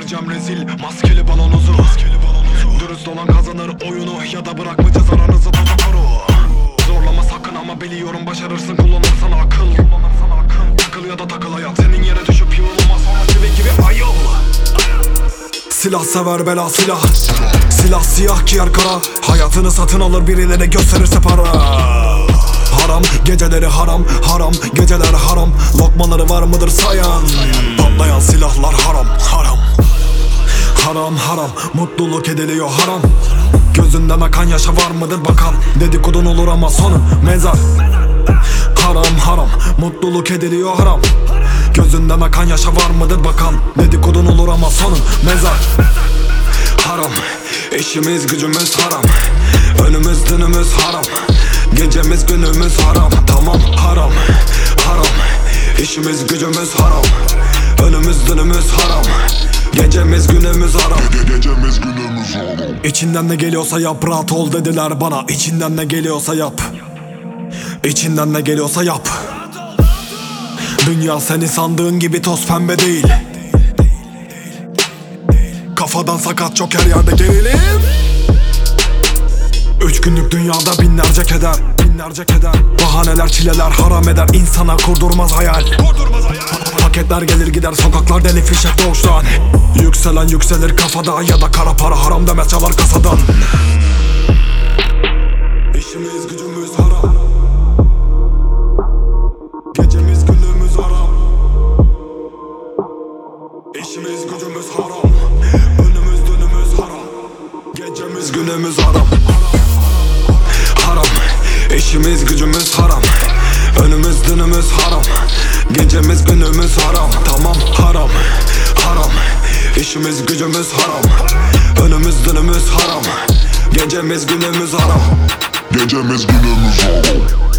vereceğim rezil. Maskeli balonuzu dürüst olan kazanır oyunu, ya da bırakmayacağız aranızı tatakoru. Zorlama sakın ama biliyorum başarırsın, kullanırsan akıl. Takıl ya da takıl hayat, senin yere düşüp yığılmaz sonra çivi gibi ayıl. Silah sever bela silah, silah siyah giyer kara. Hayatını satın alır birileri gösterirse para. Haram geceleri haram, haram geceler haram. Lokmaları var mıdır sayan? Patlayan silahlar haram, haram. Haram haram, mutluluk ediliyor haram. Gözünden akan yaşa var mıdır bakan? Dedikodun olur ama sonu mezar. Haram haram, mutluluk ediliyor haram. Gözünden akan yaşa var mıdır bakan? Dedikodun olur ama sonu mezar. Haram, işimiz gücümüz haram. Önümüz dünümüz haram. Gecemiz günümüz haram. Tamam haram, haram. İşimiz gücümüz haram. Önümüz dünümüz haram. Gecemiz günümüz haram. Gecemiz günümüz haram. İçinden ne geliyorsa yap, rahat ol dediler bana. İçinden ne geliyorsa yap. İçinden ne geliyorsa yap. Dünya seni sandığın gibi toz pembe değil. Kafadan sakat çok her yerde gerilim. 3 günlük dünyada binlerce keder, binlerce keder. Bahaneler çileler haram eder, insana kurdurmaz hayal. Paketler gelir gider, sokaklar deli fişek doğuştan. Yükselen yükselir kafada, ya da kara para haram demez çalar kasadan. İşimiz gücümüz haram. Gecemiz günümüz haram. İşimiz gücümüz haram. Önümüz dönümüz haram. Gecemiz günümüz haram. Haram. İşimiz gücümüz haram. Önümüz dönümüz haram. Gecemiz günümüz haram. Tamam haram, haram. İşimiz gücümüz haram. Önümüz dönümüz haram. Gecemiz günümüz haram. Gecemiz günümüz haram.